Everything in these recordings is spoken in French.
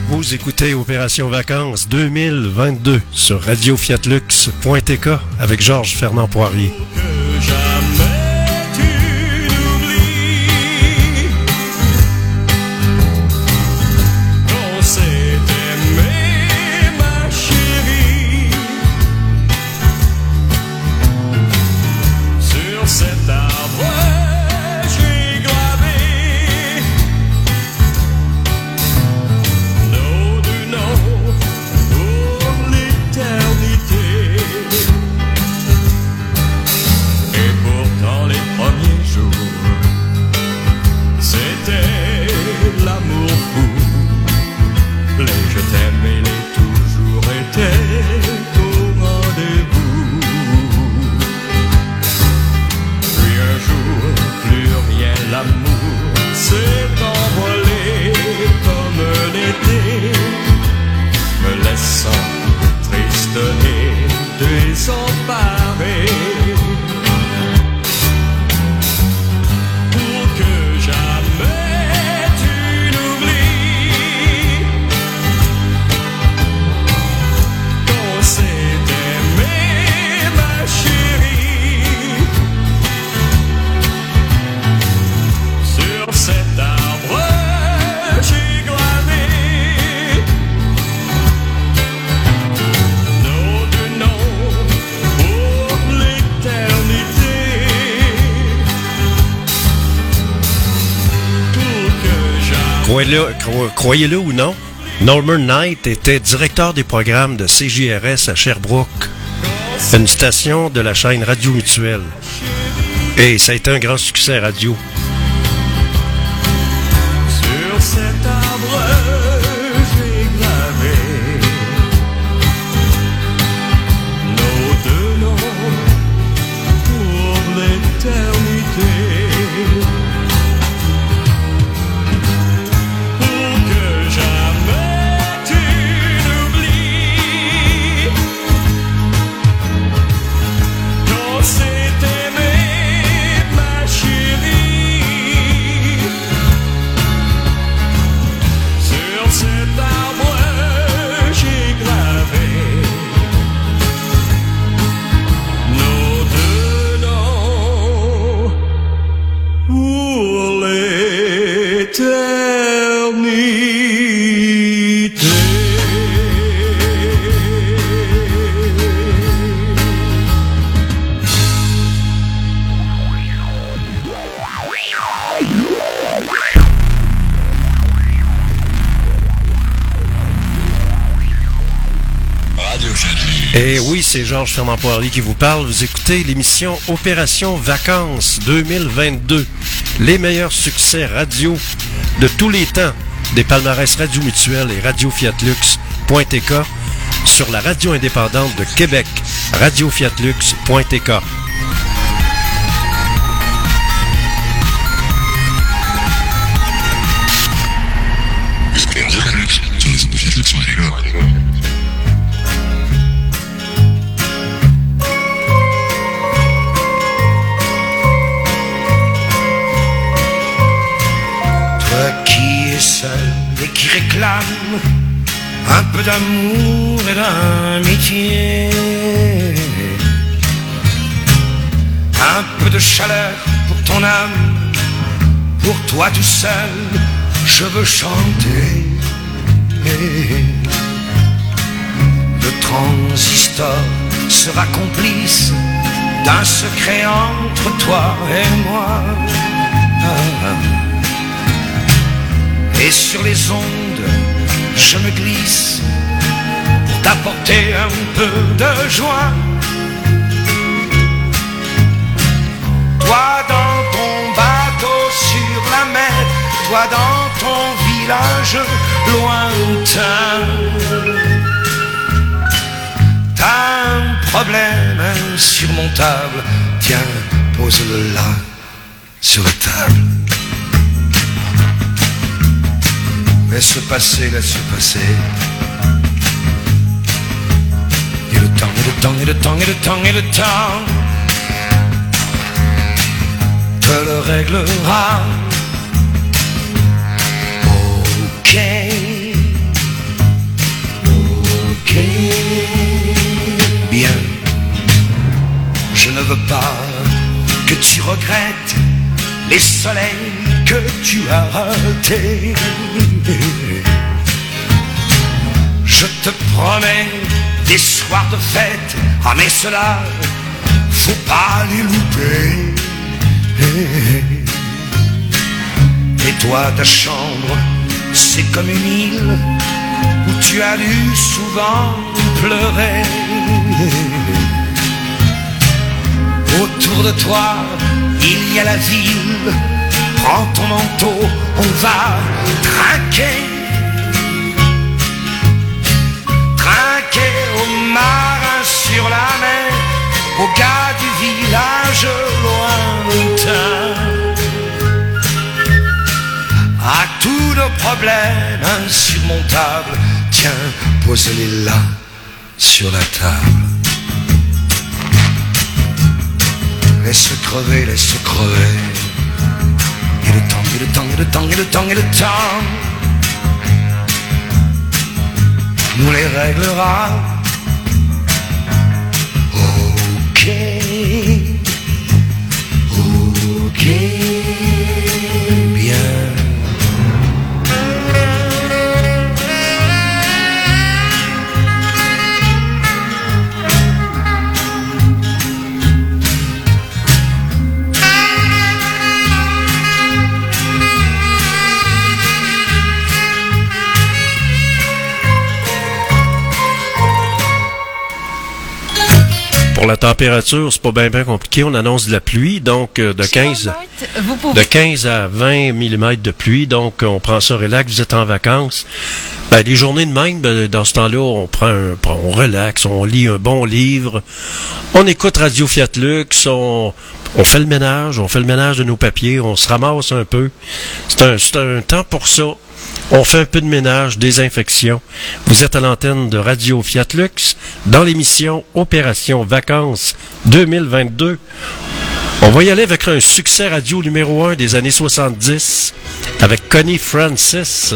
Vous écoutez Opération Vacances 2022 sur radiofiatlux.tk avec Georges Fernand Poirier. Croyez-le ou non, Norman Knight était directeur des programmes de CJRS à Sherbrooke, une station de la chaîne Radio Mutuelle. Et ça a été un grand succès radio. Sur cet arbre, j'ai gravé nos deux noms pour l'éternité. Et oui, c'est Georges Fernand Poirier qui vous parle. Vous écoutez l'émission Opération Vacances 2022. Les meilleurs succès radio de tous les temps des palmarès Radio Mutuelle et radiofiatlux.tk sur la radio indépendante de Québec, radiofiatlux.tk. Seul et qui réclame un peu d'amour et d'amitié, un peu de chaleur pour ton âme, pour toi tout seul, je veux chanter. Le transistor sera complice d'un secret entre toi et moi. Et sur les ondes, je me glisse pour t'apporter un peu de joie. Toi dans ton bateau sur la mer, toi dans ton village lointain. T'as un problème insurmontable, tiens, pose-le là, sur la table. Laisse passer, laisse passer. Et le temps, et le temps, et le temps, et le temps, et le temps te le réglera. Ok, veux pas que tu regrettes les soleils que tu as ratés. Je te promets des soirs de fête, ah mais cela, faut pas les louper. Et toi, ta chambre, c'est comme une île où tu as dû souvent pleurer. Autour de toi, il y a la ville. Prends ton manteau, on va trinquer. Trinquer aux marins sur la mer, aux gars du village lointain. À tous nos problèmes insurmontables, tiens, pose-les là, sur la table. Laisse crever, laisse crever. Et le temps, et le temps, et le temps, et le temps, et le temps nous les réglera. Ok, ok, bien. Pour la température, c'est pas bien compliqué. On annonce de la pluie, donc de 15 à 20 mm de pluie. Donc, on prend ça relax. Vous êtes en vacances. Ben, les journées de même, dans ce temps-là, on relaxe, on lit un bon livre, on écoute Radio Fiat Lux, on fait le ménage, de nos papiers, on se ramasse un peu. C'est un temps pour ça. On fait un peu de ménage, désinfection. Vous êtes à l'antenne de Radio Fiat Lux dans l'émission Opération Vacances 2022. On va y aller avec un succès radio numéro 1 des années 70 avec Connie Francis.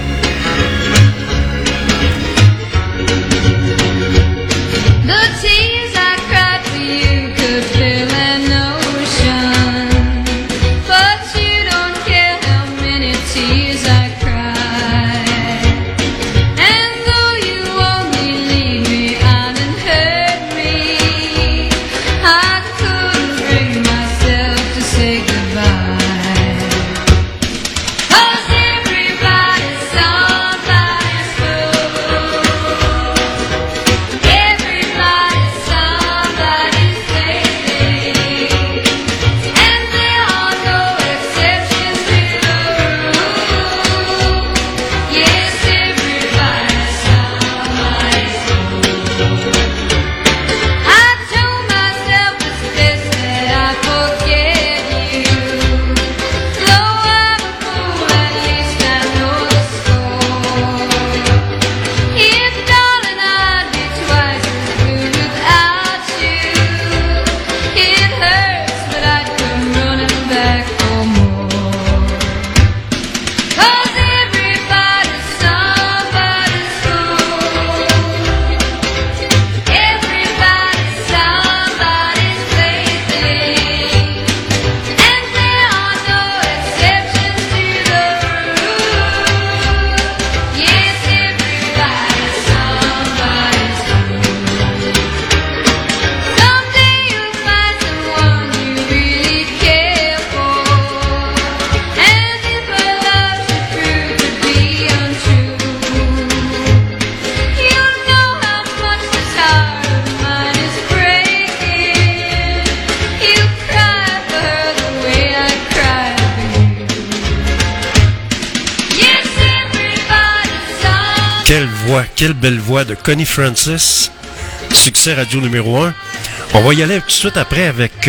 Quelle belle voix de Connie Francis, succès radio numéro 1. On va y aller tout de suite après avec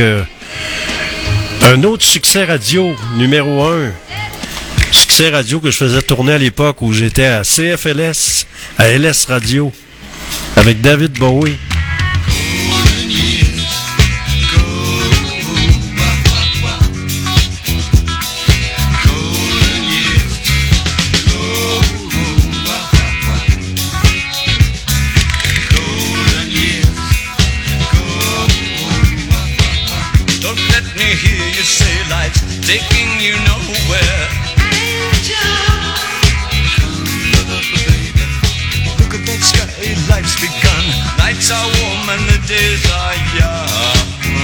un autre succès radio numéro 1. Succès radio que je faisais tourner à l'époque où j'étais à CFLS, à LS Radio, avec David Bowie. taking you nowhere. Look at that sky, life's begun. Nights are warm and the days are young.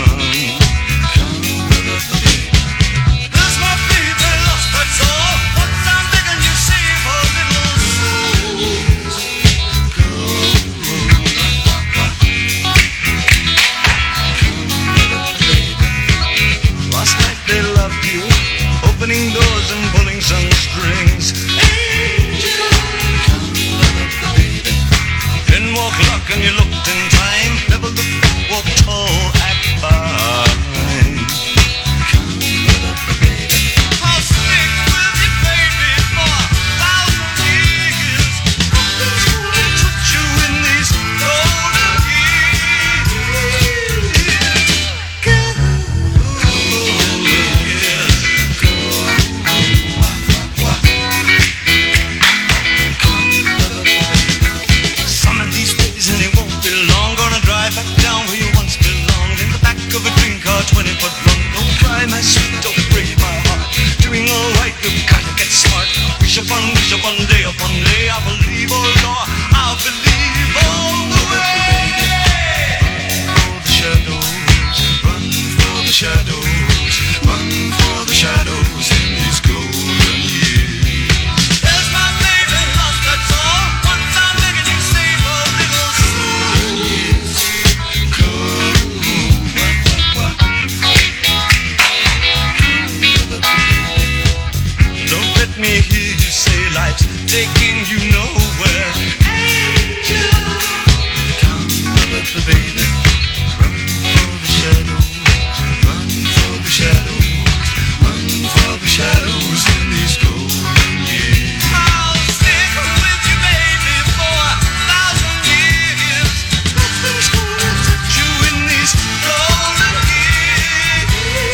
There's my baby lost, that's all. Once I'm begging you, save a little souls. Last night they loved you, opening doors and pulling some strings. Didn't walk luck and you looked in time. Never looked back, walk tall, act fine. I'll stick with you, baby, for 1,000 years. Nothing's gonna touch you in these golden years. Some of these days and it won't be long. Gonna drive back down where you once belonged. In the back of a dream car, 20 foot long. Don't cry, my sweet, don't break my heart. Doing alright, you've gotta get smart. Wish upon day, I believe, oh Lord, I'll believe all the way. Run for the shadows, run for the shadows in these golden years. There's my baby lost, that's all. Once I'm begging you, save a little Don't let me hear you say life's taking you nowhere. Angel, come baby, run for the shadows, run for the shadows, run for the shadows in these golden years. I'll stick with you, baby, for 1,000 years. Nothing's gonna touch you in these golden years.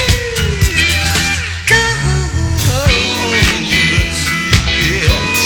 Golden years, yes.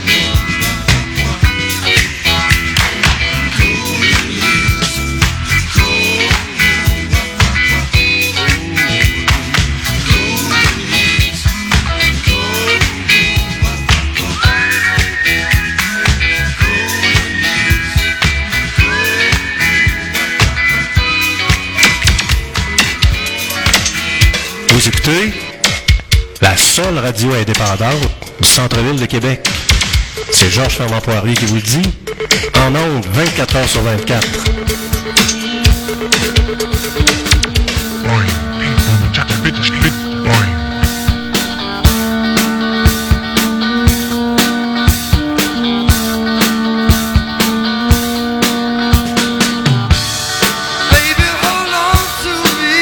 Vous écoutez la seule radio indépendante du centre-ville de Québec. C'est Georges Fernand Poirier qui vous le dit. En ondes, 24 heures sur 24. Baby, hold on to me.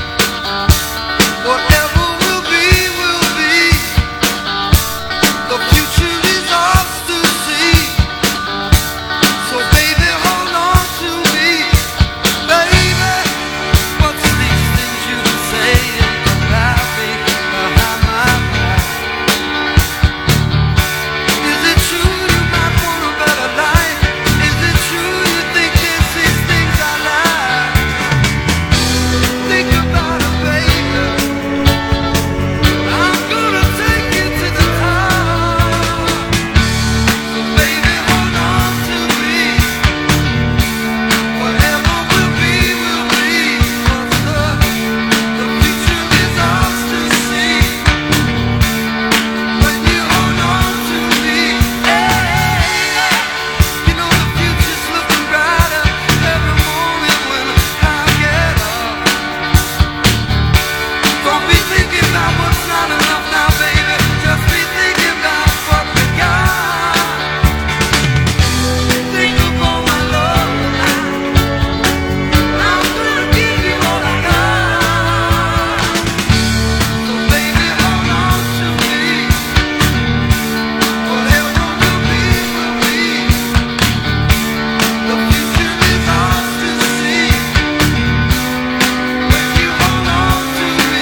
Whatever will be, will be. The future is ours to see. So baby, hold on to me. Baby, what's these things you say about me behind my back? Is it true you might want a better life? Is it true you think there's these things I like? Think about it, baby. I'm gonna take you to the top. So baby, hold on to me. Whatever will be, will be. 'Cause the future is ours to see. When you hold on to me, you know the future's looking brighter every morning when I get up. Don't be thinking about what's not enough now, baby. Just be thinking about what we got. Think of all my love tonight. I'm gonna give you all I got. So baby, hold on to me. Whatever will be, will be. The future is ours to see. When you hold on to me,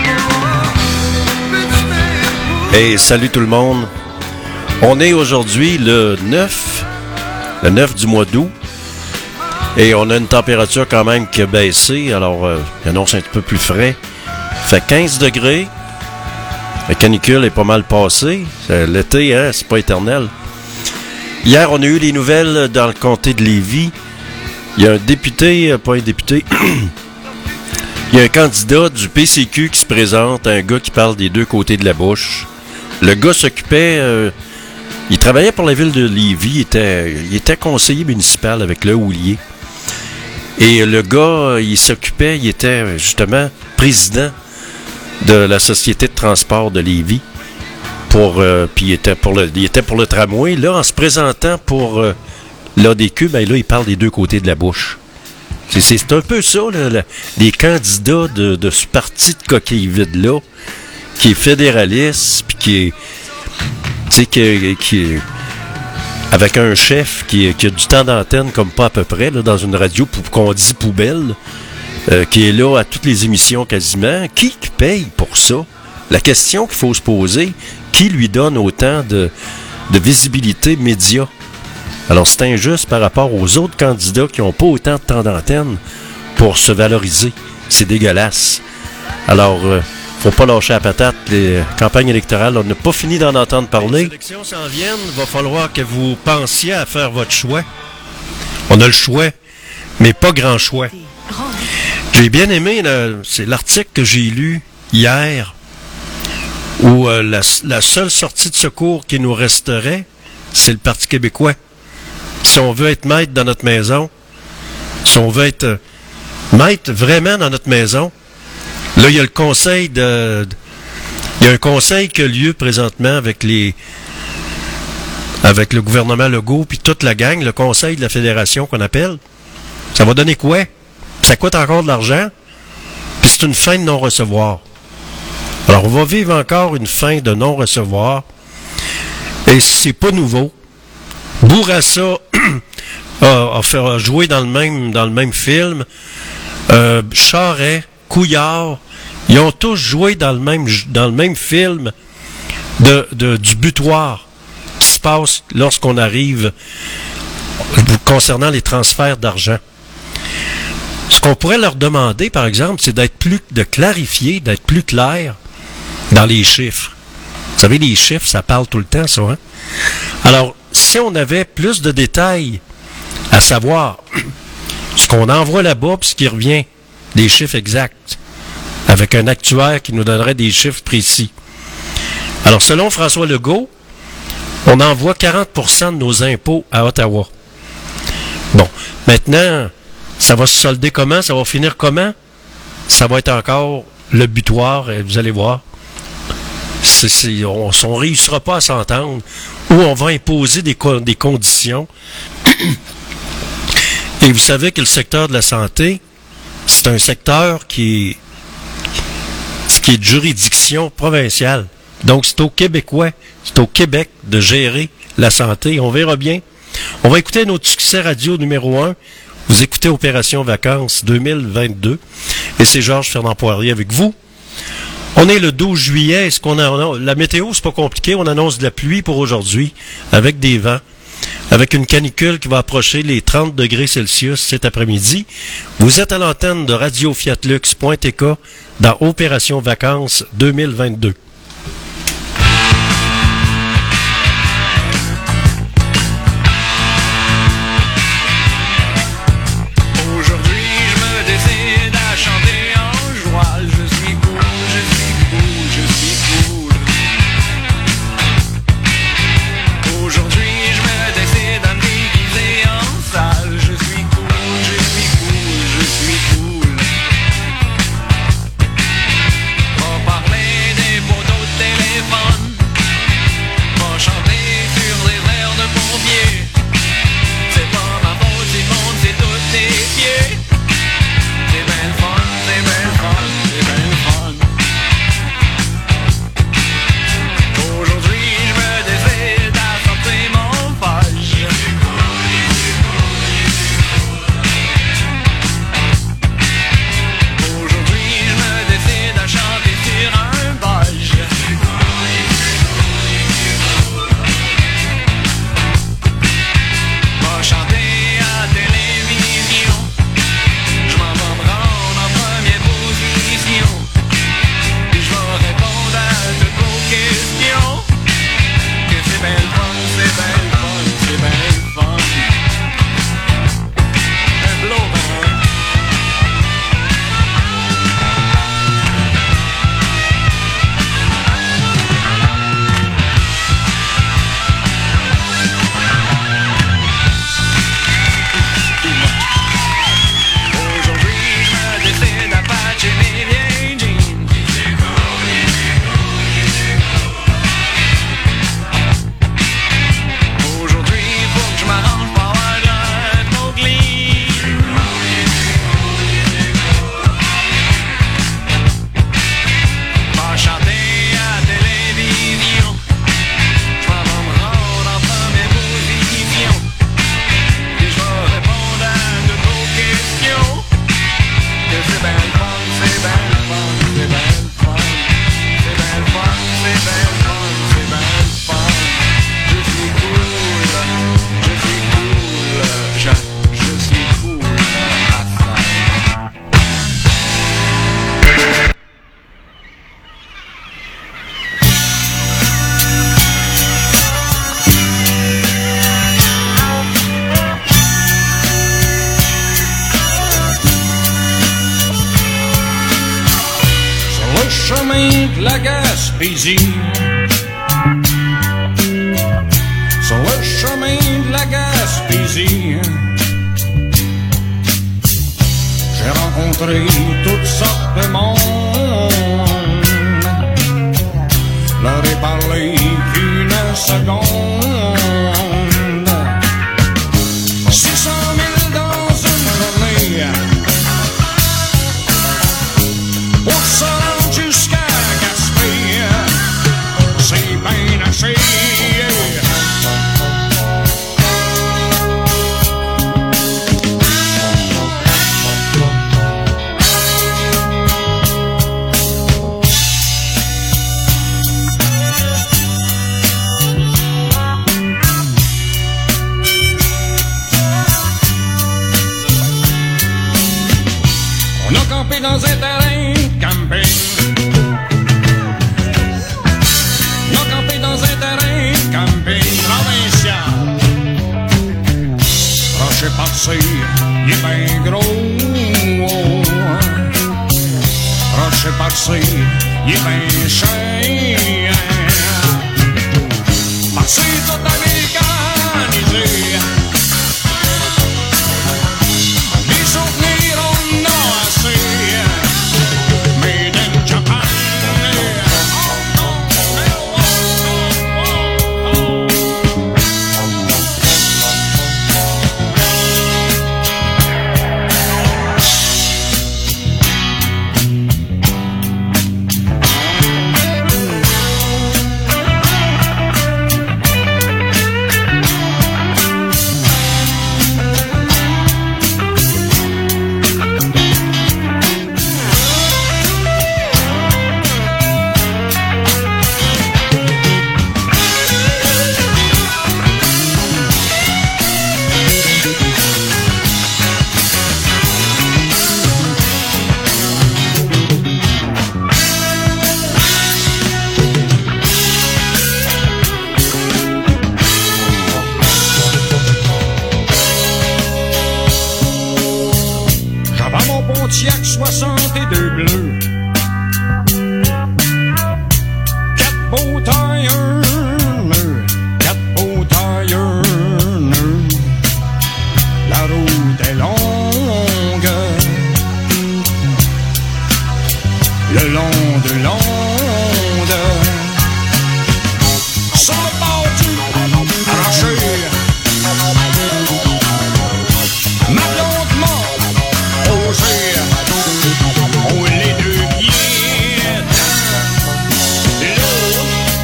rich man. Hey, salut tout le monde. On est aujourd'hui le 9 du mois d'août. Et on a une température quand même qui a baissé. Alors, il annonce un petit peu plus frais. Fait 15 degrés. La canicule est pas mal passée. L'été, hein, c'est pas éternel. Hier, on a eu les nouvelles dans le comté de Lévis. Il y a un député, pas un député, il y a un candidat du PCQ qui se présente, un gars qui parle des deux côtés de la bouche. Le gars s'occupait, il travaillait pour la ville de Lévis, il était conseiller municipal avec le Houlier. Et le gars, il était justement président de la Société de transport de Lévis. Puis il était pour le tramway. Là, en se présentant pour l'ADQ, ben là, il parle des deux côtés de la bouche. C'est un peu ça, là, les candidats de ce parti de coquille vide-là, qui est fédéraliste, puis qui est... Tu sais, qui est avec un chef qui a du temps d'antenne comme pas à peu près, là, dans une radio qu'on dit poubelle, qui est là à toutes les émissions quasiment. Qui paye pour ça? La question qu'il faut se poser, qui lui donne autant de visibilité média? Alors, c'est injuste par rapport aux autres candidats qui n'ont pas autant de temps d'antenne pour se valoriser. C'est dégueulasse. Alors, faut pas lâcher la patate. Les campagnes électorales, on n'a pas fini d'en entendre parler. Les élections s'en viennent. Il va falloir que vous pensiez à faire votre choix. On a le choix, mais pas grand choix. J'ai bien aimé, c'est l'article que j'ai lu hier, où la seule sortie de secours qui nous resterait, c'est le Parti québécois. Si on veut être maître dans notre maison, si on veut être maître vraiment dans notre maison, là, il y a le conseil il y a un conseil qui a lieu présentement avec le gouvernement Legault puis toute la gang, le conseil de la fédération qu'on appelle. Ça va donner quoi? Ça coûte encore de l'argent, puis c'est une fin de non-recevoir. Alors, on va vivre encore une fin de non-recevoir, et c'est pas nouveau. Bourassa a joué dans le même film. Charest, Couillard, ils ont tous joué dans le même film du butoir qui se passe lorsqu'on arrive concernant les transferts d'argent. Ce qu'on pourrait leur demander, par exemple, c'est de clarifier, d'être plus clair dans les chiffres. Vous savez, les chiffres, ça parle tout le temps, ça, hein? Alors, si on avait plus de détails, à savoir ce qu'on envoie là-bas puis ce qui revient, des chiffres exacts, avec un actuaire qui nous donnerait des chiffres précis. Alors, selon François Legault, on envoie 40% de nos impôts à Ottawa. Bon, maintenant, ça va se solder comment? Ça va finir comment? Ça va être encore le butoir, et vous allez voir. On ne réussira pas à s'entendre, ou on va imposer des conditions. Et vous savez que le secteur de la santé, c'est un secteur qui est de juridiction provinciale. Donc, c'est aux Québécois, c'est au Québec de gérer la santé. On verra bien. On va écouter notre succès radio numéro 1. Vous écoutez Opération Vacances 2022. Et c'est Georges Fernand Poirier avec vous. On est le 12 juillet. Est-ce qu'on a la météo, c'est pas compliqué. On annonce de la pluie pour aujourd'hui, avec des vents, avec une canicule qui va approcher les 30 degrés Celsius cet après-midi. Vous êtes à l'antenne de Radio Fiat Lux.tk dans Opération Vacances 2022. Parler des beaux Gaspésie. Sur le chemin de la Gaspésie, j'ai rencontré toutes sortes de monde. Leur ai parlé qu'une seconde. 600 000 dans une journée pour se rendre jusqu'à Gaspé, c'est bien assez. Dans un terrain camping, on a campé dans un terrain camping provincial. Rocher par-ci, il est ben gros. Rocher par-ci, il est ben cher. Par-ci tout américanisé. Les souvenirs on a assez. Pontiac 62 bleu, 4 beaux tailleurs neufs, 4 beaux tailleurs neufs. La route est longue, le long de l'onde, sur le bord du rocher, ma blonde m'a posé. Oh, les deux pieds dans l'eau.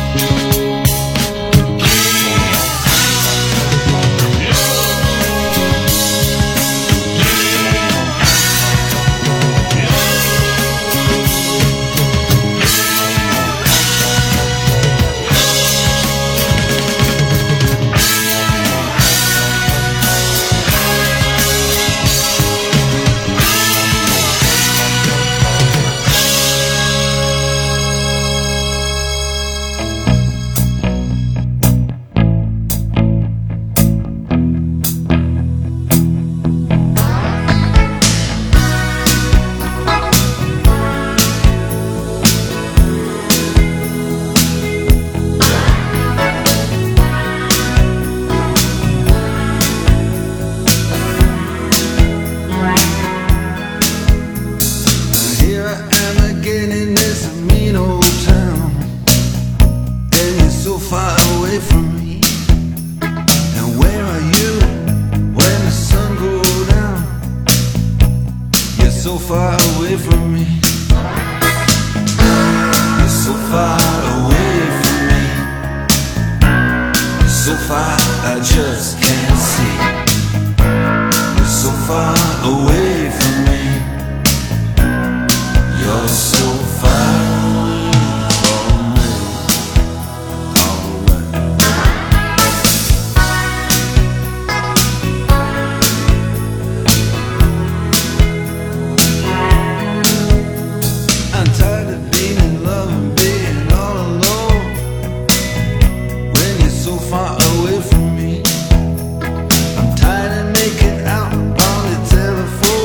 So far away from me. You're so far away from me. You're so far I just can't see. You're so far away from me. You're so far from me. I'm tired of being in love and being all alone when you're so far away from me. I'm tired of making out on the telephone.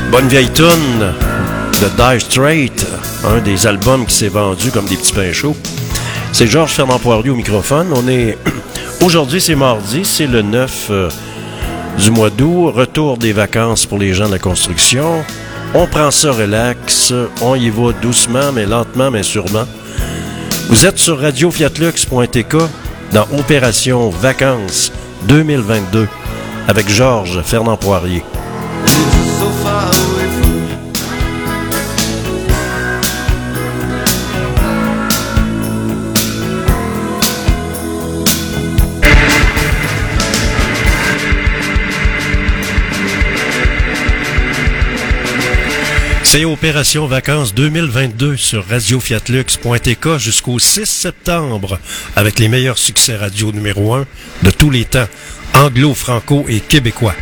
Bonne vieille toune de Dire Straits, un des albums qui s'est vendu comme des petits pains chauds. C'est Georges Fernand Poirier au microphone. On est aujourd'hui, c'est mardi, c'est le 9 du mois d'août. Retour des vacances pour les gens de la construction. On prend ça relax, on y va doucement, mais lentement, mais sûrement. Vous êtes sur radiofiatlux.tk dans Opération Vacances 2022 avec Georges Fernand Poirier. So far away from you. C'est Opération Vacances 2022 sur radiofiatlux.tk jusqu'au 6 septembre avec les meilleurs succès radio numéro 1 de tous les temps, anglo, franco et québécois.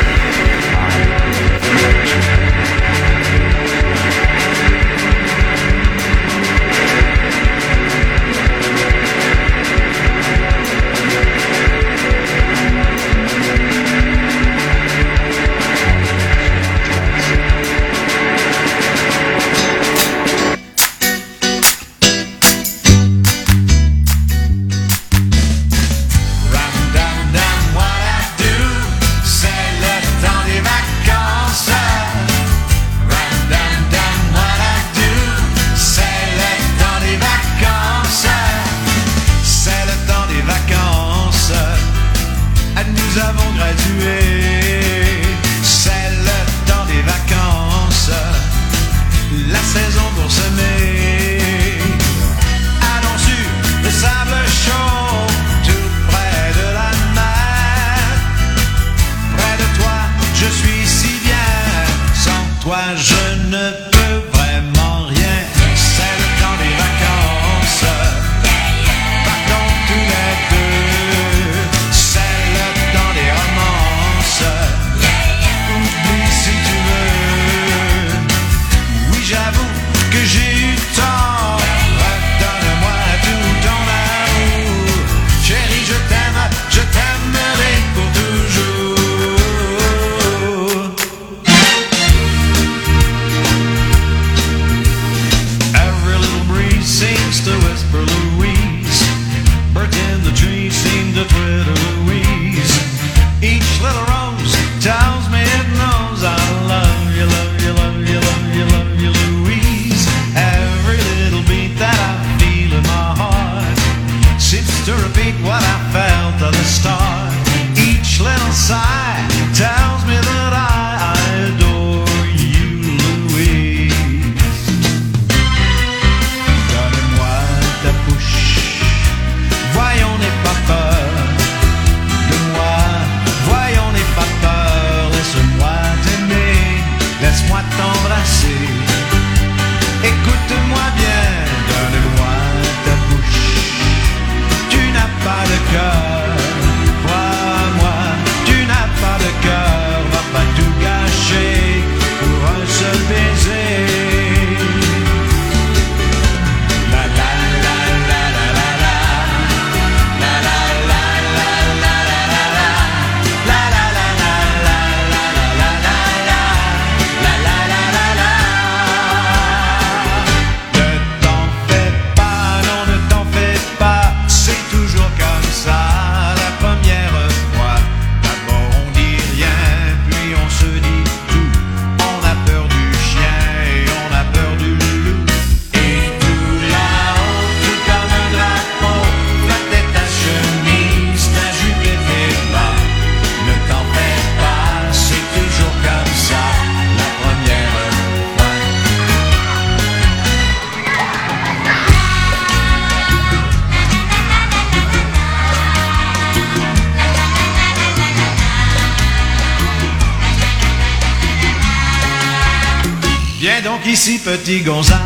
Viens donc ici, petit Gonzales,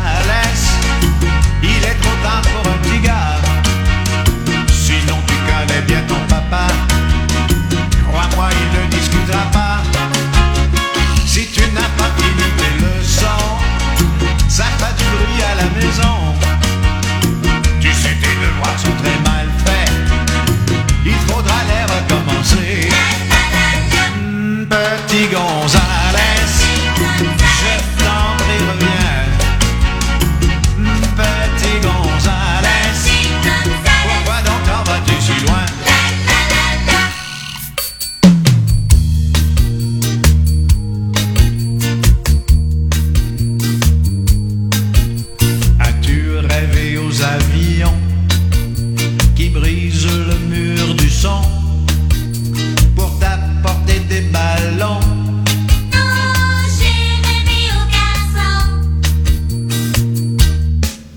il est trop tard pour un petit gars. Sinon tu connais bien ton papa, crois-moi, il ne discutera pas. Si tu n'as pas fini tes leçons, ça fait du bruit à la maison. Tu sais, tes devoirs sont très mal faits, il faudra les recommencer. Petit Gonzales,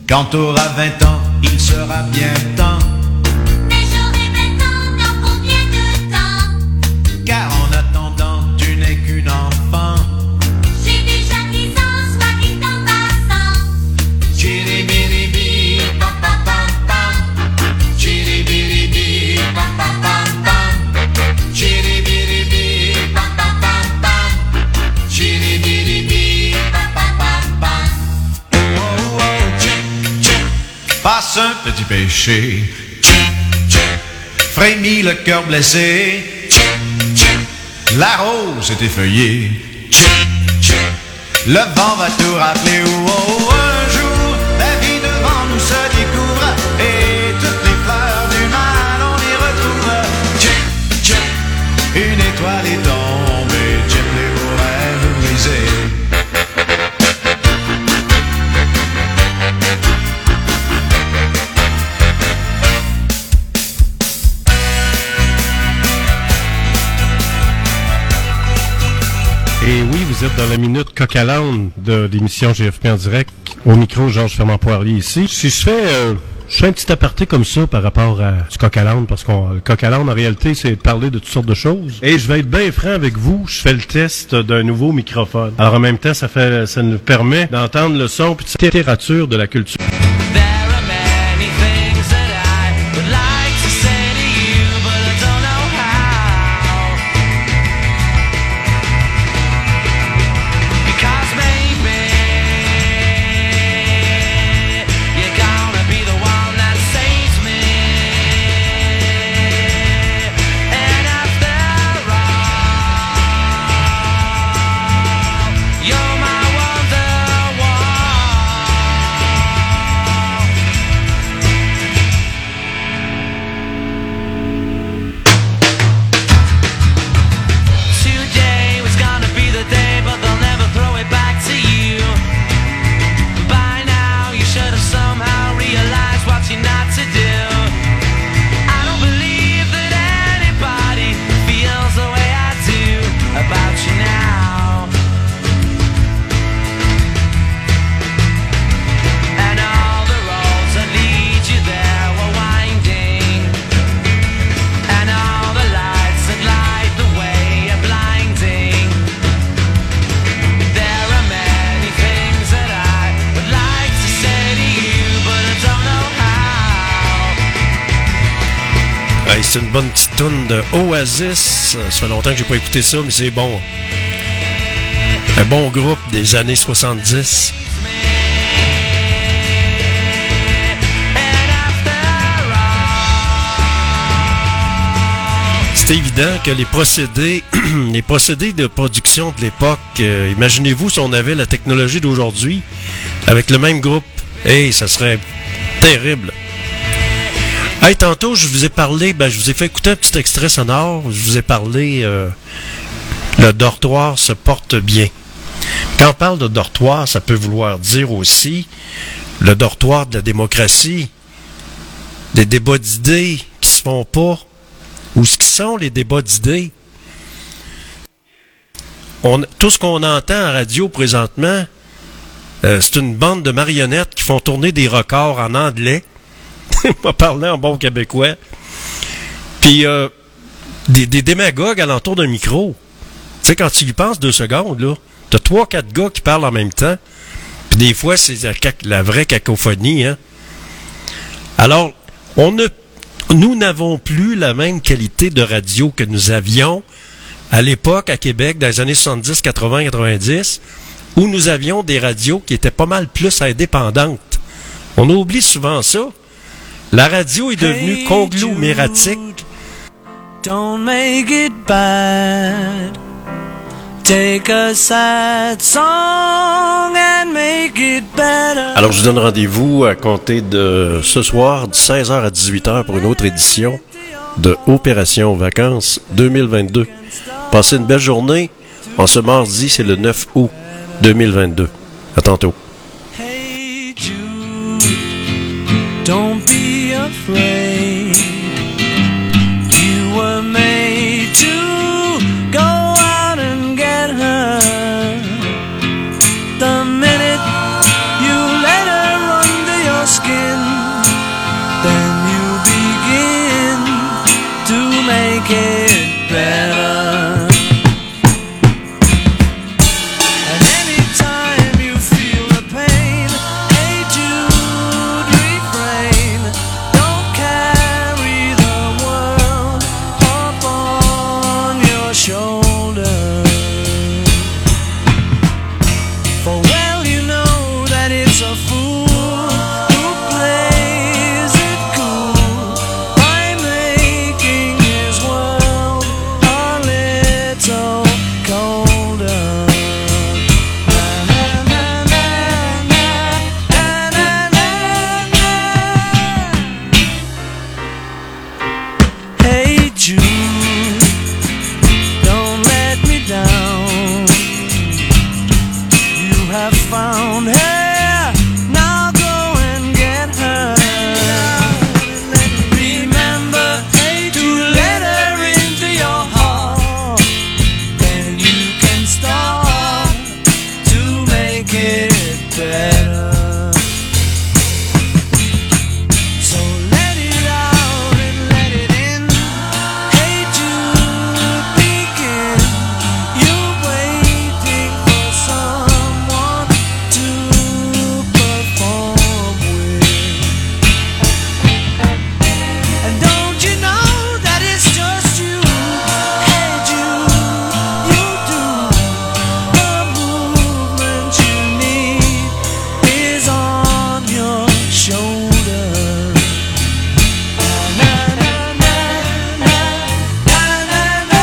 Quand t'auras 20 ans, il sera bien temps. Mais j'aurai 20 ans dans combien de temps? Car en attendant, tu n'es qu'une enfant. J'ai déjà 10 ans, soit dit en passant. Chiribiribi, pam pam pam pam. Chiribiribi, pam pam pam pam. Chiribiribi, pam pam pam pam. Chiribiribi, pam pam pam pam. Oh oh, tchè, tchè. Passe un petit péché. Tchè, tchè. Frémit le cœur blessé. Tchè, tchè. La rose est effeuillée. Tchè, tchè. Le vent va tout rappeler. Oh, oh, un jour, la vie devant nous se découvre. Et toutes les fleurs du mal, on y retrouve. Tchè, tchè. Une étoile est tombée. Tchè, les beaux rêves brisés. Et oui, vous êtes dans la minute coq à l'âne de l'émission GFP en direct. Au micro, Georges Fermant-Poirier ici. Si je fais un petit aparté comme ça par rapport à du coq à l'âne, parce que le coq à l'âne, en réalité, c'est de parler de toutes sortes de choses. Et je vais être bien franc avec vous, je fais le test d'un nouveau microphone. Alors en même temps, ça nous permet d'entendre le son et de la littérature de la culture. There are many things that I would like to say to you, but I don't know how. Because maybe you're gonna be the one that saves me. And after all, you're my wonderwall. Today was gonna be the day, but they'll never throw it back to you. By now, you should have somehow realized what you're not to do. I don't believe that anybody feels the way I do about you now. And all the roads that lead you there were winding. And all the lights that light the way are blinding. There are many things that I would like to say to you, but I don't know how. Hey, c'est une bonne petite toune de Oasis. Ça fait longtemps que j'ai pas écouté ça, mais c'est bon. Un bon groupe des années 70. And after all, C'est évident que les procédés de production de l'époque, imaginez-vous si on avait la technologie d'aujourd'hui avec le même groupe. Hey, ça serait terrible. Hey, tantôt, je vous ai parlé, je vous ai fait écouter un petit extrait sonore. Je vous ai parlé, le dortoir se porte bien. Quand on parle de dortoir, ça peut vouloir dire aussi le dortoir de la démocratie, des débats d'idées qui se font pas. Où ce qui sont les débats d'idées? Tout ce qu'on entend à radio présentement, c'est une bande de marionnettes qui font tourner des records en anglais. On va parler en bon québécois. Puis des démagogues alentour d'un micro. Tu sais, quand tu y penses 2 secondes, là, t'as 3-4 gars qui parlent en même temps. Puis des fois, c'est la vraie cacophonie, hein. Alors, nous n'avons plus la même qualité de radio que nous avions à l'époque à Québec, dans les années 70, 80, 90, où nous avions des radios qui étaient pas mal plus indépendantes. On oublie souvent ça. La radio est devenue conglomératique. don't make it bad. Take a sad song and make it better. Alors, je vous donne rendez-vous à compter de ce soir, de 16h à 18h, pour une autre édition de Opération Vacances 2022. Passez une belle journée. En ce mardi, c'est le 9 août 2022. À tantôt. Hey Jude, don't be afraid. You were made to go out and get her. The minute you let her under your have found her. Now go and get her. Remember to let her into your heart. Then you can start to make it better. So let it out and let it in. Hate you begin. You're waiting for someone to perform with. And don't you know that it's just you? Hate you, you do. The movement you need is on your shoulder. Na na na na na na na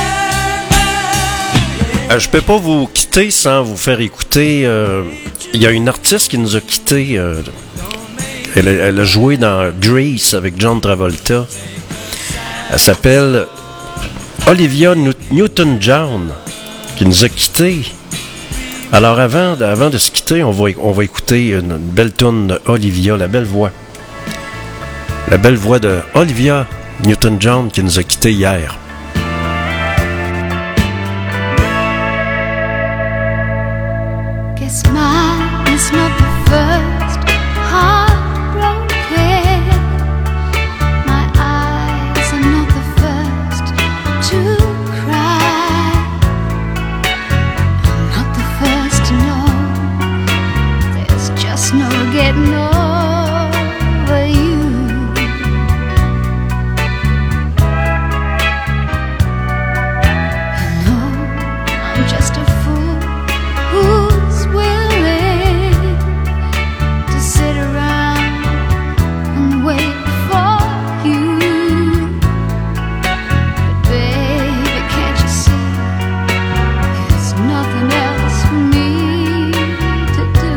na. Je peux pas vous quitter sans vous faire écouter. Il y a une artiste qui nous a quittés. Elle a joué dans Grease avec John Travolta. Elle s'appelle Olivia Newton-John, qui nous a quittés. Alors avant de se quitter, on va écouter une belle tourne de Olivia, la belle voix. La belle voix de Olivia Newton-John qui nous a quittés hier. Guess mine is not the first heartbroken. My eyes are not the first to cry. I'm not the first to know. There's just no getting over you. I know I'm just a fool who's willing to sit around and wait for you. But baby, can't you see there's nothing else for me to do?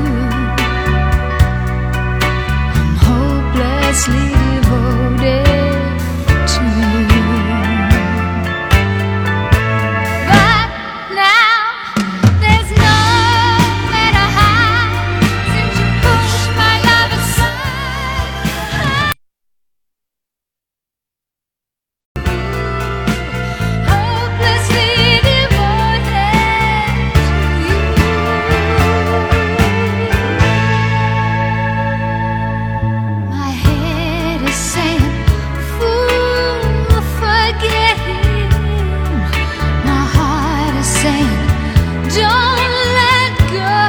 I'm hopelessly devoted to you. But now there's nowhere to hide since you pushed my love aside. Hopelessly devoted to you. My head is saying, fool, forget him. My heart is saying, don't let go.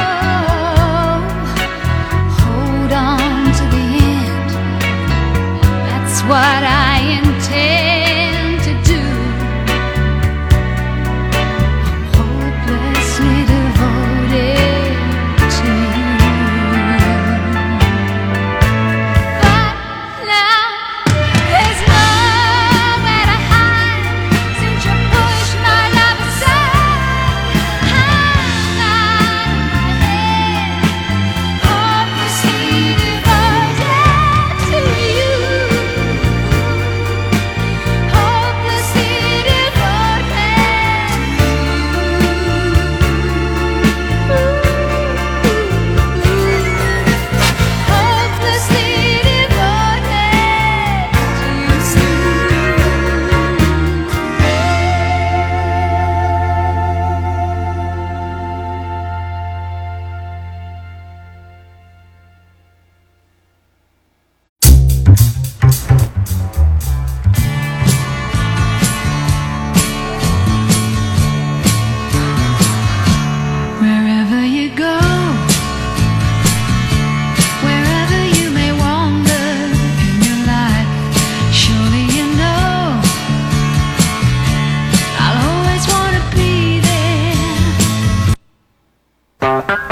Hold on to the end. That's what I intend to do. I'm hopelessly devoted to you. But now there's nowhere to hide since you pushed my love aside. I'm out of my head, hopelessly devoted to you. Hopelessly Wherever you go, wherever you may wander in your life, surely you know I'll always want to be there.